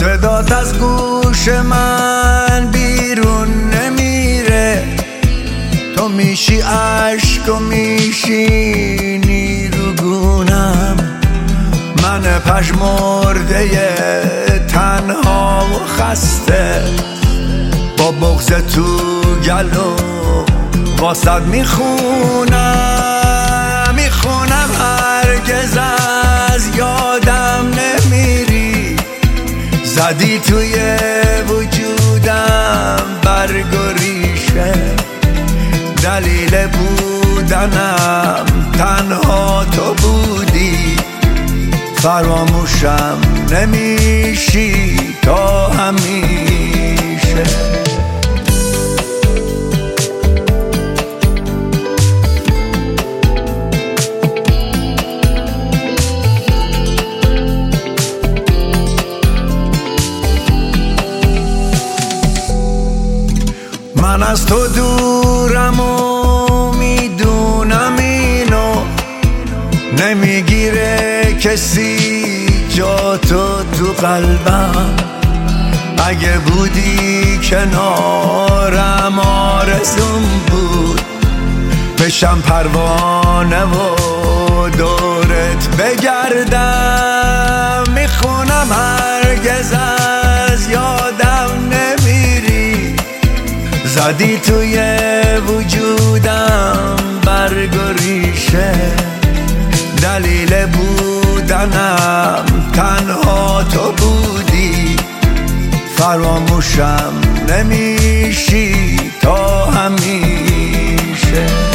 صدات از گوش من بیرون نمیره، تو میشی عشق و میشینی رو گونم. من پژمرده تنها و خسته، با بغض تو گلو واسد میخونم هرگز از یادم نمیری. زدی توی وجودم برگ و ریشه، دلیل بودنم تنها تو بودی. فراموشم نمیشی تا همیشه. من از تو دورم و میدونم اینو، نمیگیره کسی جا تو قلبم. اگه بودی کنارم آرزوم بود بشم پروانه و دورت بگردم. میخونم هرگز از یادم نمیری، زدی توی وجودم برگ و ریشه، دلیل بودنم تنها تو بودی. فراموشم نمیشی تا همیشه.